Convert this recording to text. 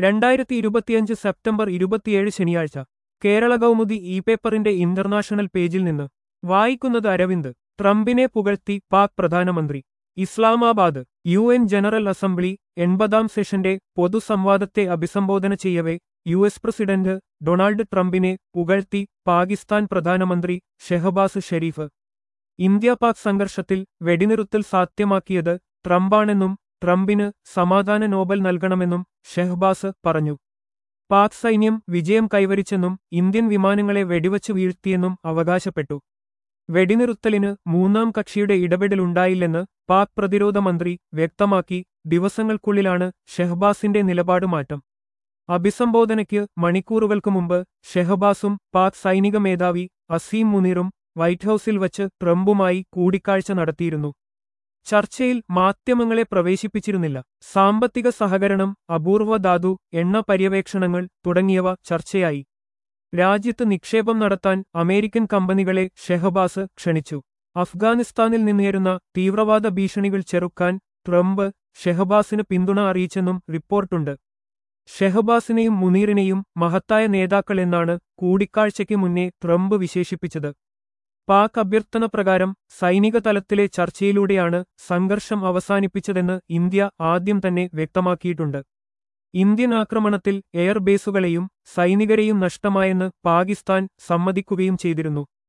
2025 September 27 ശനിയാഴ്ച Kerala Kaumudi e പേപ്പറിന്റെ international പേജിൽ നിന്ന് വായിക്കുന്നത് അരവിന്ദ്. ട്രംപിനെ പുകഴ്ത്തി പാക് പ്രധാനമന്ത്രി. ഇസ്ലാമാബാദ്. UN ജനറൽ അസംബ്ലി 80-ാം സെഷന്റെ പൊതുസംവാദത്തെ അഭിസംബോധന ചെയ്യവെ US പ്രസിഡന്റ് ഡൊണാൾഡ് ട്രംപിനെ പുകഴ്ത്തി പാകിസ്ഥാൻ പ്രധാനമന്ത്രി ഷെഹബാസ് ഷെരീഫ്. ഇന്ത്യ പാക് സംഘർഷത്തിൽ വെടിനിറുത്തൽ സാധ്യമാക്കിയത് ട്രംപാണെന്നും ട്രംപിന് സമാധാന നോബൽ നൽകണമെന്നും ഷെഹ്ബാസ് പറഞ്ഞു. പാക് സൈന്യം വിജയം കൈവരിച്ചെന്നും ഇന്ത്യൻ വിമാനങ്ങളെ വെടിവച്ചു വീഴ്ത്തിയെന്നും അവകാശപ്പെട്ടു. വെടിനിറുത്തലിന് മൂന്നാം കക്ഷിയുടെ ഇടപെടലുണ്ടായില്ലെന്ന് പാക് പ്രതിരോധ മന്ത്രി വ്യക്തമാക്കി. ദിവസങ്ങൾക്കുള്ളിലാണ് ഷെഹ്ബാസിന്റെ നിലപാട് മാറ്റം. അഭിസംബോധനയ്ക്ക് മണിക്കൂറുകൾക്ക് മുമ്പ് ഷെഹബാസും പാക് സൈനിക മേധാവി അസീം മുനീറും വൈറ്റ് ഹൌസിൽ വച്ച് ട്രംപുമായി കൂടിക്കാഴ്ച നടത്തിയിരുന്നു. ചർച്ചയിൽ മാധ്യമങ്ങളെ പ്രവേശിപ്പിച്ചിരുന്നില്ല. സാമ്പത്തിക സഹകരണം, അപൂർവ ധാതു, എണ്ണ പര്യവേക്ഷണങ്ങൾ തുടങ്ങിയവ ചർച്ചയായി. രാജ്യത്ത് നിക്ഷേപം നടത്താൻ അമേരിക്കൻ കമ്പനികളെ ഷെഹബാസ് ക്ഷണിച്ചു. അഫ്ഗാനിസ്ഥാനിൽ നിന്നുയരുന്ന തീവ്രവാദ ഭീഷണികൾ ചെറുക്കാൻ ട്രംപ് ഷെഹബാസിന് പിന്തുണ അറിയിച്ചെന്നും റിപ്പോർട്ടുണ്ട്. ഷെഹബാസിനെയും മുനീറിനെയും മഹത്തായ നേതാക്കളെന്നാണ് കൂടിക്കാഴ്ചയ്ക്ക് മുന്നേ ട്രംപ് വിശേഷിപ്പിച്ചത്. പാക് അഭ്യർത്ഥന പ്രകാരം സൈനിക തലത്തിലെ ചർച്ചയിലൂടെയാണ് സംഘർഷം അവസാനിപ്പിച്ചതെന്ന് ഇന്ത്യ ആദ്യം തന്നെ വ്യക്തമാക്കിയിട്ടുണ്ട്. ഇന്ത്യൻ ആക്രമണത്തിൽ എയർബേസുകളെയും സൈനികരെയും നഷ്ടമായെന്ന് പാകിസ്ഥാൻ സമ്മതിക്കുകയും ചെയ്തിരുന്നു.